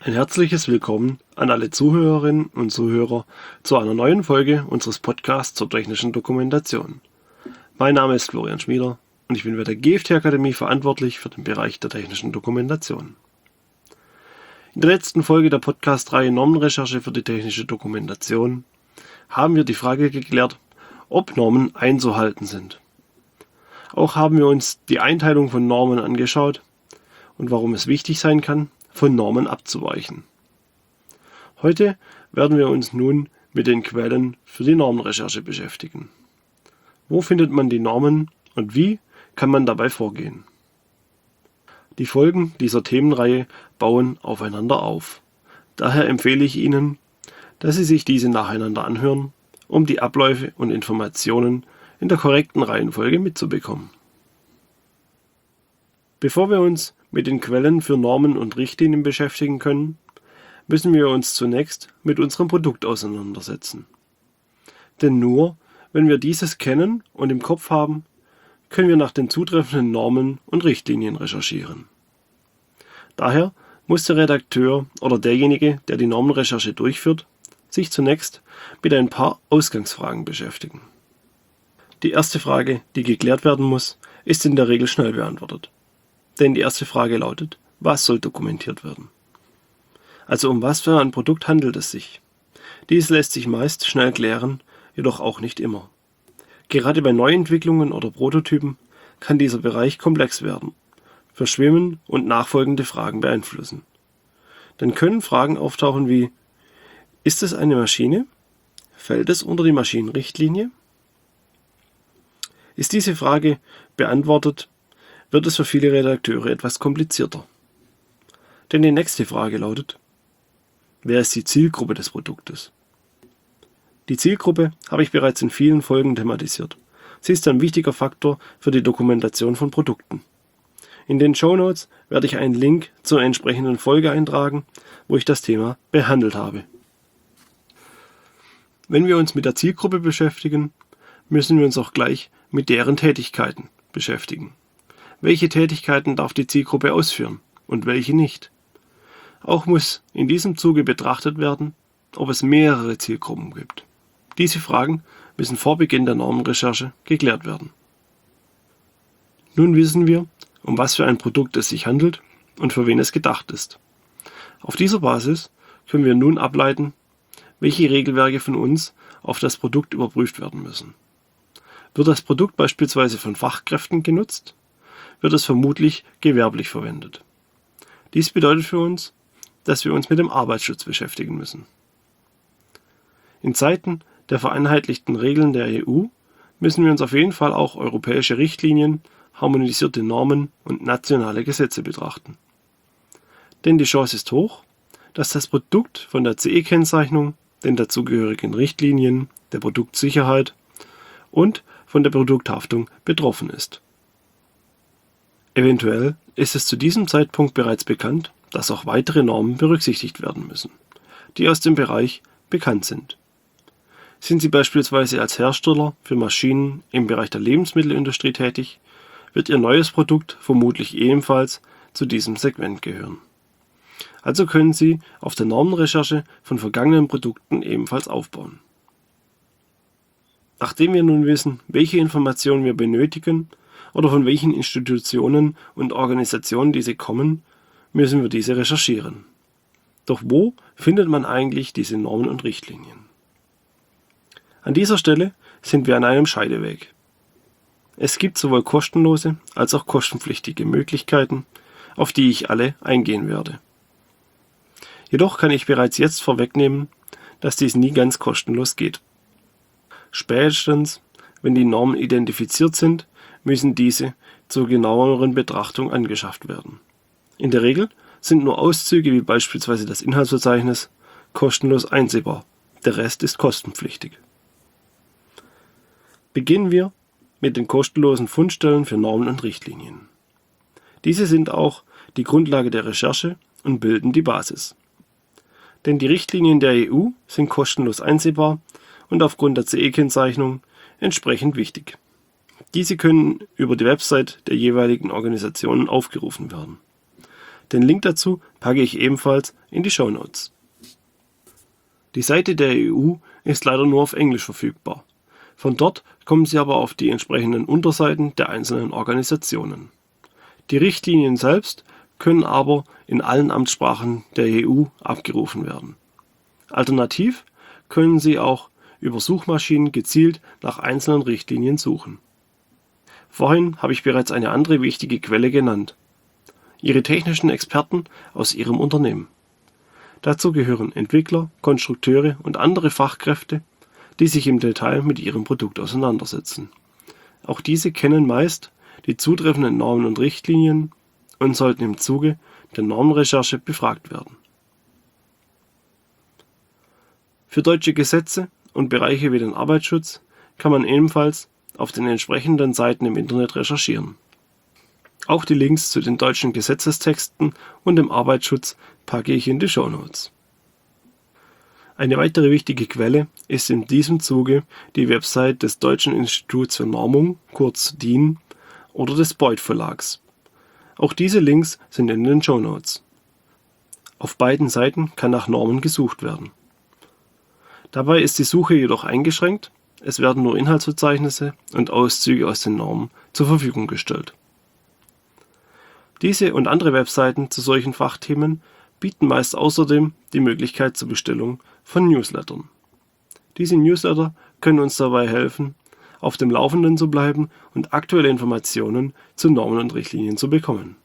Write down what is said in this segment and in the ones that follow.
Ein herzliches Willkommen an alle Zuhörerinnen und Zuhörer zu einer neuen Folge unseres Podcasts zur technischen Dokumentation. Mein Name ist Florian Schmieder und ich bin bei der GFT-Akademie verantwortlich für den Bereich der technischen Dokumentation. In der letzten Folge der Podcast-Reihe Normenrecherche für die technische Dokumentation haben wir die Frage geklärt, ob Normen einzuhalten sind. Auch haben wir uns die Einteilung von Normen angeschaut und warum es wichtig sein kann, von Normen abzuweichen. Heute werden wir uns nun mit den Quellen für die Normenrecherche beschäftigen. Wo findet man die Normen und wie kann man dabei vorgehen? Die Folgen dieser Themenreihe bauen aufeinander auf. Daher empfehle ich Ihnen, dass Sie sich diese nacheinander anhören, um die Abläufe und Informationen in der korrekten Reihenfolge mitzubekommen. Bevor wir uns mit den Quellen für Normen und Richtlinien beschäftigen können, müssen wir uns zunächst mit unserem Produkt auseinandersetzen. Denn nur, wenn wir dieses kennen und im Kopf haben, können wir nach den zutreffenden Normen und Richtlinien recherchieren. Daher muss der Redakteur oder derjenige, der die Normenrecherche durchführt, sich zunächst mit ein paar Ausgangsfragen beschäftigen. Die erste Frage, die geklärt werden muss, ist in der Regel schnell beantwortet. Denn die erste Frage lautet, was soll dokumentiert werden? Also um was für ein Produkt handelt es sich? Dies lässt sich meist schnell klären, jedoch auch nicht immer. Gerade bei Neuentwicklungen oder Prototypen kann dieser Bereich komplex werden, verschwimmen und nachfolgende Fragen beeinflussen. Dann können Fragen auftauchen wie: Ist es eine Maschine? Fällt es unter die Maschinenrichtlinie? Ist diese Frage beantwortet, wird es für viele Redakteure etwas komplizierter. Denn die nächste Frage lautet: Wer ist die Zielgruppe des Produktes? Die Zielgruppe habe ich bereits in vielen Folgen thematisiert. Sie ist ein wichtiger Faktor für die Dokumentation von Produkten. In den Shownotes werde ich einen Link zur entsprechenden Folge eintragen, wo ich das Thema behandelt habe. Wenn wir uns mit der Zielgruppe beschäftigen, müssen wir uns auch gleich mit deren Tätigkeiten beschäftigen. Welche Tätigkeiten darf die Zielgruppe ausführen und welche nicht? Auch muss in diesem Zuge betrachtet werden, ob es mehrere Zielgruppen gibt. Diese Fragen müssen vor Beginn der Normenrecherche geklärt werden. Nun wissen wir, um was für ein Produkt es sich handelt und für wen es gedacht ist. Auf dieser Basis können wir nun ableiten, welche Regelwerke von uns auf das Produkt überprüft werden müssen. Wird das Produkt beispielsweise von Fachkräften genutzt, wird es vermutlich gewerblich verwendet. Dies bedeutet für uns, dass wir uns mit dem Arbeitsschutz beschäftigen müssen. In Zeiten der vereinheitlichten Regeln der EU müssen wir uns auf jeden Fall auch europäische Richtlinien, harmonisierte Normen und nationale Gesetze betrachten. Denn die Chance ist hoch, dass das Produkt von der CE-Kennzeichnung, den dazugehörigen Richtlinien, der Produktsicherheit und von der Produkthaftung betroffen ist. Eventuell ist es zu diesem Zeitpunkt bereits bekannt, dass auch weitere Normen berücksichtigt werden müssen, die aus dem Bereich bekannt sind. Sind Sie beispielsweise als Hersteller für Maschinen im Bereich der Lebensmittelindustrie tätig, wird Ihr neues Produkt vermutlich ebenfalls zu diesem Segment gehören. Also können Sie auf der Normenrecherche von vergangenen Produkten ebenfalls aufbauen. Nachdem wir nun wissen, welche Informationen wir benötigen oder von welchen Institutionen und Organisationen diese kommen, müssen wir diese recherchieren. Doch wo findet man eigentlich diese Normen und Richtlinien? An dieser Stelle sind wir an einem Scheideweg. Es gibt sowohl kostenlose als auch kostenpflichtige Möglichkeiten, auf die ich alle eingehen werde. Jedoch kann ich bereits jetzt vorwegnehmen, dass dies nie ganz kostenlos geht. Spätestens, wenn die Normen identifiziert sind, müssen diese zur genaueren Betrachtung angeschafft werden. In der Regel sind nur Auszüge wie beispielsweise das Inhaltsverzeichnis kostenlos einsehbar, der Rest ist kostenpflichtig. Beginnen wir mit den kostenlosen Fundstellen für Normen und Richtlinien. Diese sind auch die Grundlage der Recherche und bilden die Basis. Denn die Richtlinien der EU sind kostenlos einsehbar und aufgrund der CE-Kennzeichnung entsprechend wichtig. Diese können über die Website der jeweiligen Organisationen aufgerufen werden. Den Link dazu packe ich ebenfalls in die Shownotes. Die Seite der EU ist leider nur auf Englisch verfügbar. Von dort kommen Sie aber auf die entsprechenden Unterseiten der einzelnen Organisationen. Die Richtlinien selbst können aber in allen Amtssprachen der EU abgerufen werden. Alternativ können Sie auch über Suchmaschinen gezielt nach einzelnen Richtlinien suchen. Vorhin habe ich bereits eine andere wichtige Quelle genannt: Ihre technischen Experten aus Ihrem Unternehmen. Dazu gehören Entwickler, Konstrukteure und andere Fachkräfte, die sich im Detail mit Ihrem Produkt auseinandersetzen. Auch diese kennen meist die zutreffenden Normen und Richtlinien und sollten im Zuge der Normenrecherche befragt werden. Für deutsche Gesetze und Bereiche wie den Arbeitsschutz kann man ebenfalls auf den entsprechenden Seiten im Internet recherchieren. Auch die Links zu den deutschen Gesetzestexten und dem Arbeitsschutz packe ich in die Shownotes. Eine weitere wichtige Quelle ist in diesem Zuge die Website des Deutschen Instituts für Normung, kurz DIN, oder des Beuth Verlags. Auch diese Links sind in den Shownotes. Auf beiden Seiten kann nach Normen gesucht werden. Dabei ist die Suche jedoch eingeschränkt, es werden nur Inhaltsverzeichnisse und Auszüge aus den Normen zur Verfügung gestellt. Diese und andere Webseiten zu solchen Fachthemen bieten meist außerdem die Möglichkeit zur Bestellung von Newslettern. Diese Newsletter können uns dabei helfen, auf dem Laufenden zu bleiben und aktuelle Informationen zu Normen und Richtlinien zu bekommen.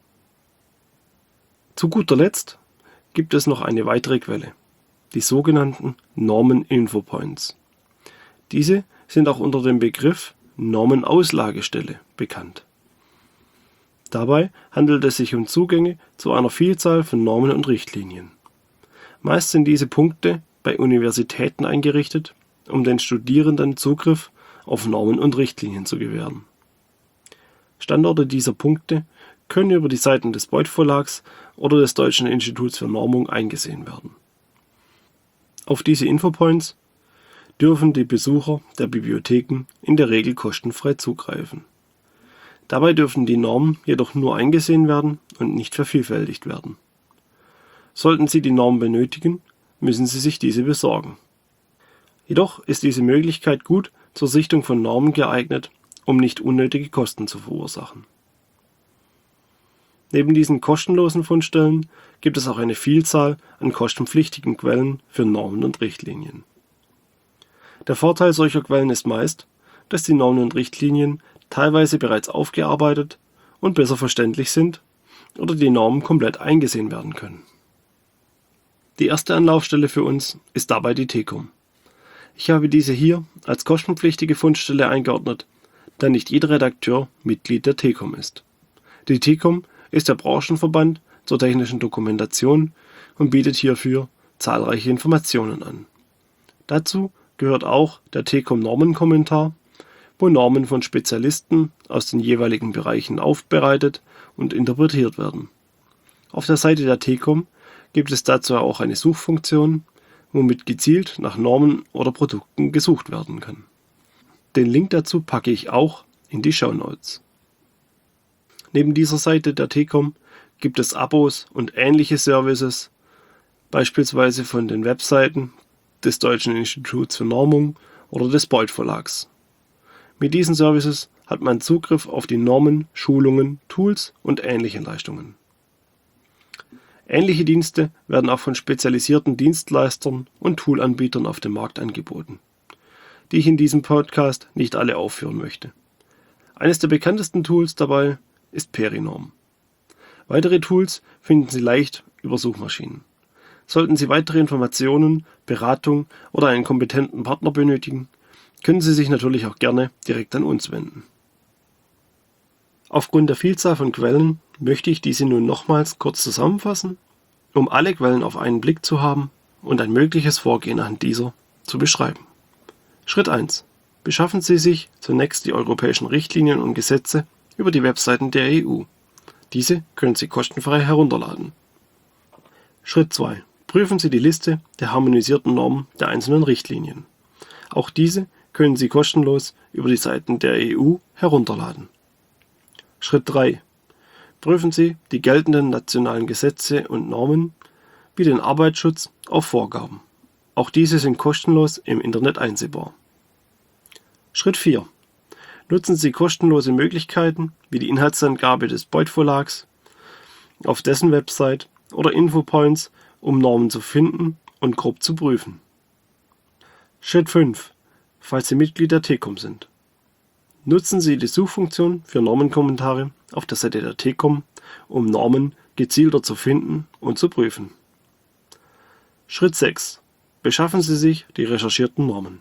Zu guter Letzt gibt es noch eine weitere Quelle, die sogenannten Normen-Infopoints. Diese sind auch unter dem Begriff Normenauslagestelle bekannt. Dabei handelt es sich um Zugänge zu einer Vielzahl von Normen und Richtlinien. Meist sind diese Punkte bei Universitäten eingerichtet, um den Studierenden Zugriff auf Normen und Richtlinien zu gewähren. Standorte dieser Punkte können über die Seiten des Beuth Verlags oder des Deutschen Instituts für Normung eingesehen werden. Auf diese Infopoints dürfen die Besucher der Bibliotheken in der Regel kostenfrei zugreifen. Dabei dürfen die Normen jedoch nur eingesehen werden und nicht vervielfältigt werden. Sollten Sie die Norm benötigen, müssen Sie sich diese besorgen. Jedoch ist diese Möglichkeit gut zur Sichtung von Normen geeignet, um nicht unnötige Kosten zu verursachen. Neben diesen kostenlosen Fundstellen gibt es auch eine Vielzahl an kostenpflichtigen Quellen für Normen und Richtlinien. Der Vorteil solcher Quellen ist meist, dass die Normen und Richtlinien teilweise bereits aufgearbeitet und besser verständlich sind oder die Normen komplett eingesehen werden können. Die erste Anlaufstelle für uns ist dabei die TECOM. Ich habe diese hier als kostenpflichtige Fundstelle eingeordnet, da nicht jeder Redakteur Mitglied der TECOM ist. Die TECOM ist der Branchenverband zur technischen Dokumentation und bietet hierfür zahlreiche Informationen an. Dazu gehört auch der TECOM Normenkommentar, wo Normen von Spezialisten aus den jeweiligen Bereichen aufbereitet und interpretiert werden. Auf der Seite der TECOM gibt es dazu auch eine Suchfunktion, womit gezielt nach Normen oder Produkten gesucht werden kann. Den Link dazu packe ich auch in die Shownotes. Neben dieser Seite der TECOM gibt es Abos und ähnliche Services, beispielsweise von den Webseiten des Deutschen Instituts für Normung oder des Beuth Verlags. Mit diesen Services hat man Zugriff auf die Normen, Schulungen, Tools und ähnliche Leistungen. Ähnliche Dienste werden auch von spezialisierten Dienstleistern und Toolanbietern auf dem Markt angeboten, die ich in diesem Podcast nicht alle aufführen möchte. Eines der bekanntesten Tools dabei ist Perinorm. Weitere Tools finden Sie leicht über Suchmaschinen. Sollten Sie weitere Informationen, Beratung oder einen kompetenten Partner benötigen, können Sie sich natürlich auch gerne direkt an uns wenden. Aufgrund der Vielzahl von Quellen möchte ich diese nun nochmals kurz zusammenfassen, um alle Quellen auf einen Blick zu haben und ein mögliches Vorgehen an dieser zu beschreiben. Schritt 1. Beschaffen Sie sich zunächst die europäischen Richtlinien und Gesetze über die Webseiten der EU. Diese können Sie kostenfrei herunterladen. Schritt 2. Prüfen Sie die Liste der harmonisierten Normen der einzelnen Richtlinien. Auch diese können Sie kostenlos über die Seiten der EU herunterladen. Schritt 3. prüfen Sie die geltenden nationalen Gesetze und Normen wie den Arbeitsschutz auf Vorgaben. Auch diese sind kostenlos im Internet einsehbar. Schritt 4. Nutzen Sie kostenlose Möglichkeiten wie die Inhaltsangabe des Beuth Verlags auf dessen Website oder Infopoints, um Normen zu finden und grob zu prüfen. Schritt 5. Falls Sie Mitglied der TECOM sind. Nutzen Sie die Suchfunktion für Normenkommentare auf der Seite der TECOM, um Normen gezielter zu finden und zu prüfen. Schritt 6. Beschaffen Sie sich die recherchierten Normen.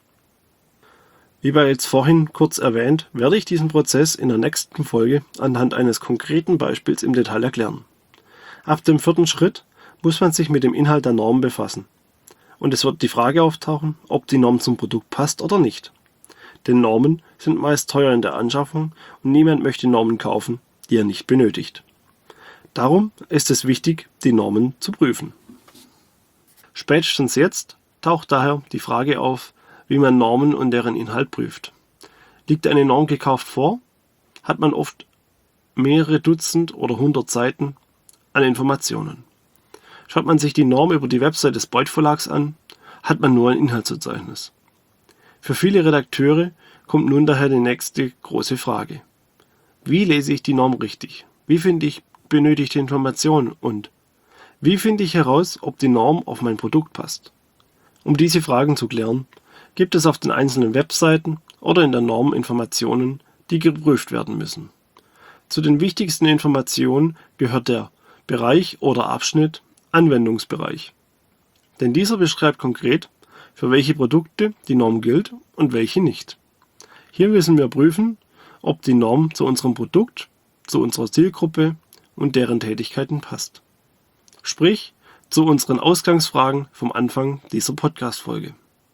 Wie bereits vorhin kurz erwähnt, werde ich diesen Prozess in der nächsten Folge anhand eines konkreten Beispiels im Detail erklären. Ab dem 4. Schritt muss man sich mit dem Inhalt der Norm befassen. Und es wird die Frage auftauchen, ob die Norm zum Produkt passt oder nicht. Denn Normen sind meist teuer in der Anschaffung und niemand möchte Normen kaufen, die er nicht benötigt. Darum ist es wichtig, die Normen zu prüfen. Spätestens jetzt taucht daher die Frage auf, wie man Normen und deren Inhalt prüft. Liegt eine Norm gekauft vor, hat man oft mehrere Dutzend oder 100 Seiten an Informationen. Schaut man sich die Norm über die Website des Beuth Verlags an, hat man nur ein Inhaltsverzeichnis. Für viele Redakteure kommt nun daher die nächste große Frage. Wie lese ich die Norm richtig? Wie finde ich benötigte Informationen und wie finde ich heraus, ob die Norm auf mein Produkt passt? Um diese Fragen zu klären, gibt es auf den einzelnen Webseiten oder in der Norm Informationen, die geprüft werden müssen. Zu den wichtigsten Informationen gehört der Bereich oder Abschnitt Anwendungsbereich. Denn dieser beschreibt konkret, für welche Produkte die Norm gilt und welche nicht. Hier müssen wir prüfen, ob die Norm zu unserem Produkt, zu unserer Zielgruppe und deren Tätigkeiten passt. Sprich, zu unseren Ausgangsfragen vom Anfang dieser Podcast-Folge.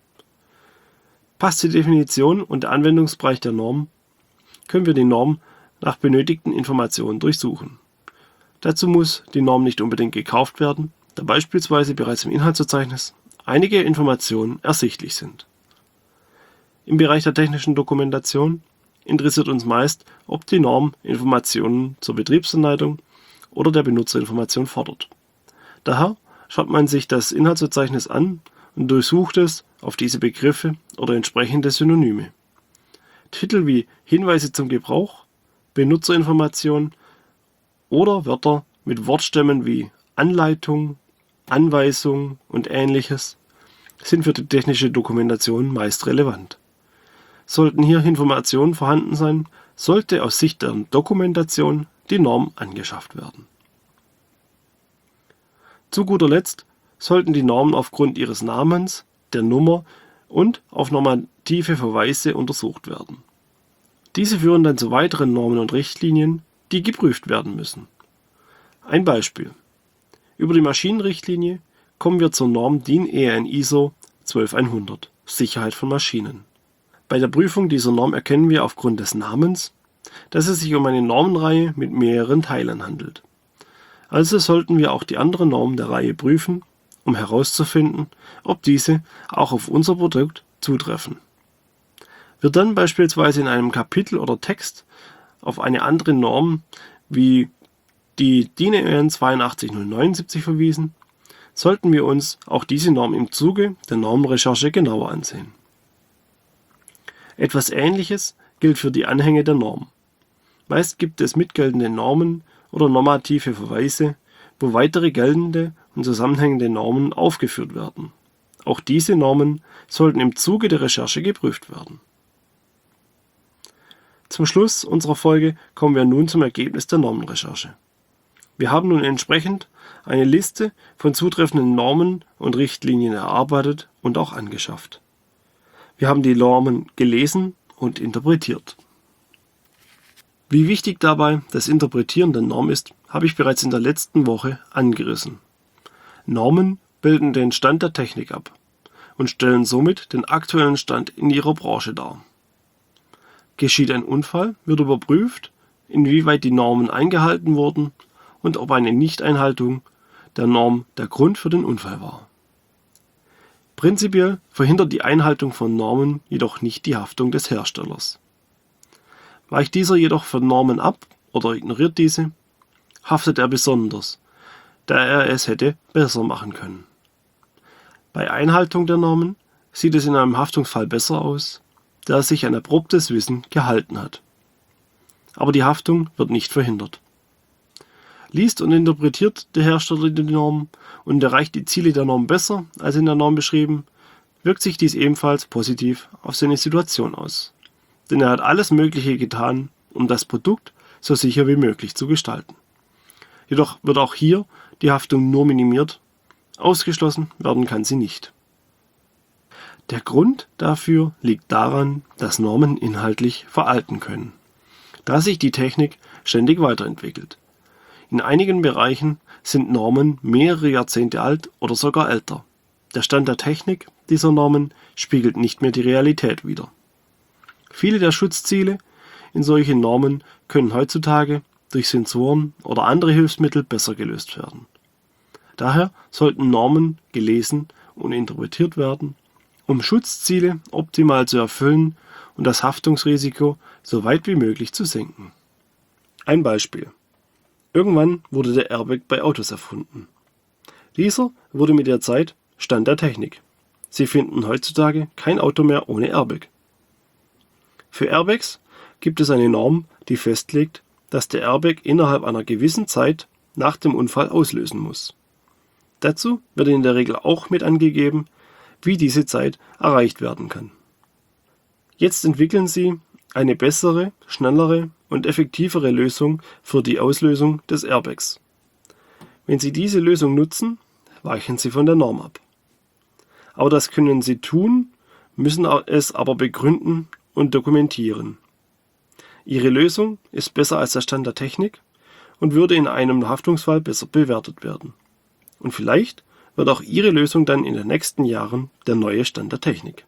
Passt die Definition und der Anwendungsbereich der Norm, können wir die Norm nach benötigten Informationen durchsuchen. Dazu muss die Norm nicht unbedingt gekauft werden, da beispielsweise bereits im Inhaltsverzeichnis einige Informationen ersichtlich sind. Im Bereich der technischen Dokumentation interessiert uns meist, ob die Norm Informationen zur Betriebsanleitung oder der Benutzerinformation fordert. Daher schaut man sich das Inhaltsverzeichnis an und durchsucht es auf diese Begriffe oder entsprechende Synonyme. Titel wie Hinweise zum Gebrauch, Benutzerinformation oder Wörter mit Wortstämmen wie Anleitung, Anweisung und Ähnliches sind für die technische Dokumentation meist relevant. Sollten hier Informationen vorhanden sein, sollte aus Sicht der Dokumentation die Norm angeschafft werden. Zu guter Letzt sollten die Normen aufgrund ihres Namens, der Nummer und auf normative Verweise untersucht werden. Diese führen dann zu weiteren Normen und Richtlinien, die geprüft werden müssen. Ein Beispiel. Über die Maschinenrichtlinie kommen wir zur Norm DIN EN ISO 12100 Sicherheit von Maschinen. Bei der Prüfung dieser Norm erkennen wir aufgrund des Namens, dass es sich um eine Normenreihe mit mehreren Teilen handelt. Also sollten wir auch die anderen Normen der Reihe prüfen, um herauszufinden, ob diese auch auf unser Produkt zutreffen. Wird dann beispielsweise in einem Kapitel oder Text auf eine andere Norm wie die DIN EN 82079 verwiesen, sollten wir uns auch diese Norm im Zuge der Normenrecherche genauer ansehen. Etwas Ähnliches gilt für die Anhänge der Norm. Meist gibt es mitgeltende Normen oder normative Verweise, wo weitere geltende und zusammenhängende Normen aufgeführt werden. Auch diese Normen sollten im Zuge der Recherche geprüft werden. Zum Schluss unserer Folge kommen wir nun zum Ergebnis der Normenrecherche. Wir haben nun entsprechend eine Liste von zutreffenden Normen und Richtlinien erarbeitet und auch angeschafft. Wir haben die Normen gelesen und interpretiert. Wie wichtig dabei das Interpretieren der Norm ist, habe ich bereits in der letzten Woche angerissen. Normen bilden den Stand der Technik ab und stellen somit den aktuellen Stand in ihrer Branche dar. Geschieht ein Unfall, wird überprüft, inwieweit die Normen eingehalten wurden und ob eine Nichteinhaltung der Norm der Grund für den Unfall war. Prinzipiell verhindert die Einhaltung von Normen jedoch nicht die Haftung des Herstellers. Weicht dieser jedoch von Normen ab oder ignoriert diese, haftet er besonders, da er es hätte besser machen können. Bei Einhaltung der Normen sieht es in einem Haftungsfall besser aus, da er sich an erprobtes Wissen gehalten hat. Aber die Haftung wird nicht verhindert. Liest und interpretiert der Hersteller die Norm und erreicht die Ziele der Norm besser als in der Norm beschrieben, wirkt sich dies ebenfalls positiv auf seine Situation aus. Denn er hat alles Mögliche getan, um das Produkt so sicher wie möglich zu gestalten. Jedoch wird auch hier die Haftung nur minimiert, ausgeschlossen werden kann sie nicht. Der Grund dafür liegt daran, dass Normen inhaltlich veralten können, da sich die Technik ständig weiterentwickelt. In einigen Bereichen sind Normen mehrere Jahrzehnte alt oder sogar älter. Der Stand der Technik dieser Normen spiegelt nicht mehr die Realität wider. Viele der Schutzziele in solchen Normen können heutzutage durch Sensoren oder andere Hilfsmittel besser gelöst werden. Daher sollten Normen gelesen und interpretiert werden, um Schutzziele optimal zu erfüllen und das Haftungsrisiko so weit wie möglich zu senken. Ein Beispiel. Irgendwann wurde der Airbag bei Autos erfunden. Dieser wurde mit der Zeit Stand der Technik. Sie finden heutzutage kein Auto mehr ohne Airbag. Für Airbags gibt es eine Norm, die festlegt, dass der Airbag innerhalb einer gewissen Zeit nach dem Unfall auslösen muss. Dazu wird in der Regel auch mit angegeben, wie diese Zeit erreicht werden kann. Jetzt entwickeln Sie eine bessere, schnellere und effektivere Lösung für die Auslösung des Airbags. Wenn Sie diese Lösung nutzen, weichen Sie von der Norm ab. Aber das können Sie tun, müssen es aber begründen und dokumentieren. Ihre Lösung ist besser als der Stand der Technik und würde in einem Haftungsfall besser bewertet werden. Und vielleicht wird auch Ihre Lösung dann in den nächsten Jahren der neue Stand der Technik.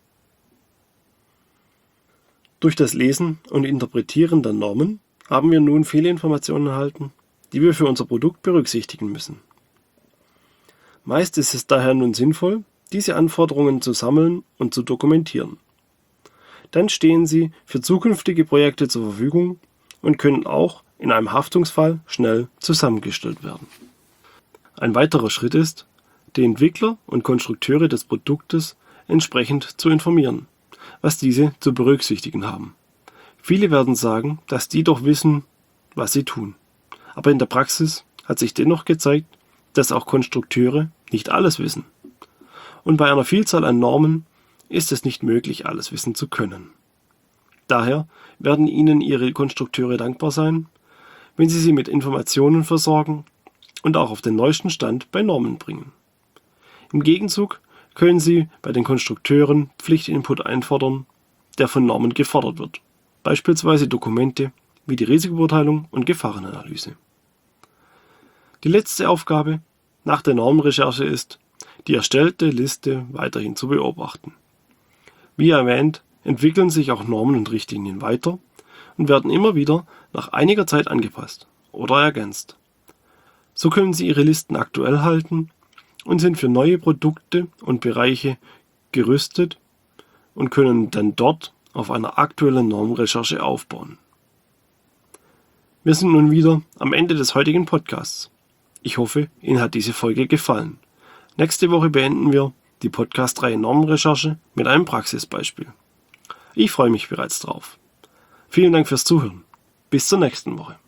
Durch das Lesen und Interpretieren der Normen haben wir nun viele Informationen erhalten, die wir für unser Produkt berücksichtigen müssen. Meist ist es daher nun sinnvoll, diese Anforderungen zu sammeln und zu dokumentieren. Dann stehen sie für zukünftige Projekte zur Verfügung und können auch in einem Haftungsfall schnell zusammengestellt werden. Ein weiterer Schritt ist, die Entwickler und Konstrukteure des Produktes entsprechend zu informieren, was diese zu berücksichtigen haben. Viele werden sagen, dass die doch wissen, was sie tun. Aber in der Praxis hat sich dennoch gezeigt, dass auch Konstrukteure nicht alles wissen. Und bei einer Vielzahl an Normen ist es nicht möglich, alles wissen zu können. Daher werden Ihnen Ihre Konstrukteure dankbar sein, wenn Sie sie mit Informationen versorgen und auch auf den neuesten Stand bei Normen bringen. Im Gegenzug können Sie bei den Konstrukteuren Pflichtinput einfordern, der von Normen gefordert wird, beispielsweise Dokumente wie die Risikobeurteilung und Gefahrenanalyse. Die letzte Aufgabe nach der Normenrecherche ist, die erstellte Liste weiterhin zu beobachten. Wie erwähnt, entwickeln sich auch Normen und Richtlinien weiter und werden immer wieder nach einiger Zeit angepasst oder ergänzt. So können Sie Ihre Listen aktuell halten und sind für neue Produkte und Bereiche gerüstet und können dann dort auf einer aktuellen Normrecherche aufbauen. Wir sind nun wieder am Ende des heutigen Podcasts. Ich hoffe, Ihnen hat diese Folge gefallen. Nächste Woche beenden wir die Podcast-Reihe Normenrecherche mit einem Praxisbeispiel. Ich freue mich bereits drauf. Vielen Dank fürs Zuhören. Bis zur nächsten Woche.